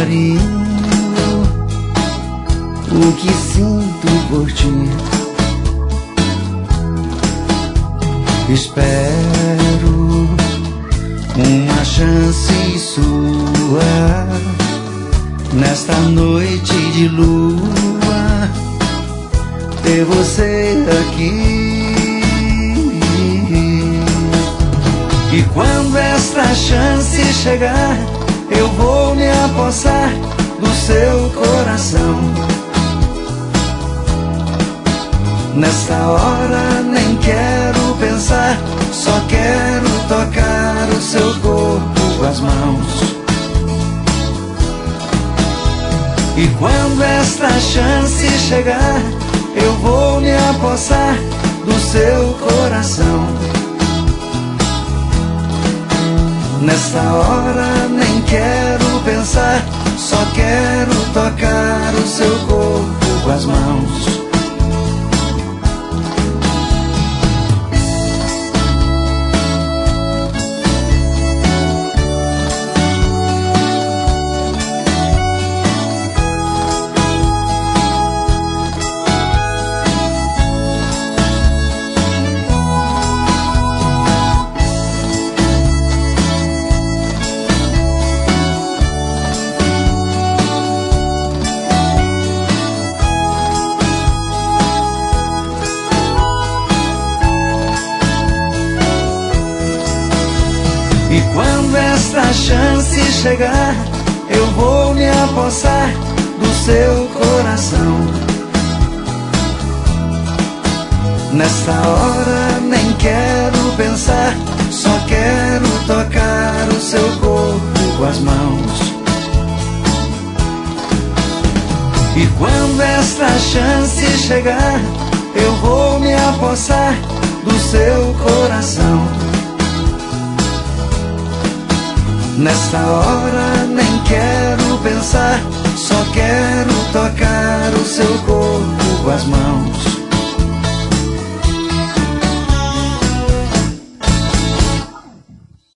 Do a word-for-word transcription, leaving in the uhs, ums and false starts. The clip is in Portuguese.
carinho o que sinto por ti. Espero uma chance sua nesta noite de lua, ter você aqui. E quando esta chance chegar, eu vou me apossar do seu coração. Nesta hora nem quero pensar, só quero tocar o seu corpo com as mãos. E quando esta chance chegar, eu vou me apossar do seu coração. Nesta hora nem quero pensar, só quero tocar o seu corpo com as mãos. E quando esta chance chegar, eu vou me apossar do seu coração. Nesta hora nem quero pensar, só quero tocar o seu corpo com as mãos. E quando esta chance chegar, eu vou me apossar do seu coração. Nesta hora nem quero pensar, só quero tocar o seu corpo com as mãos.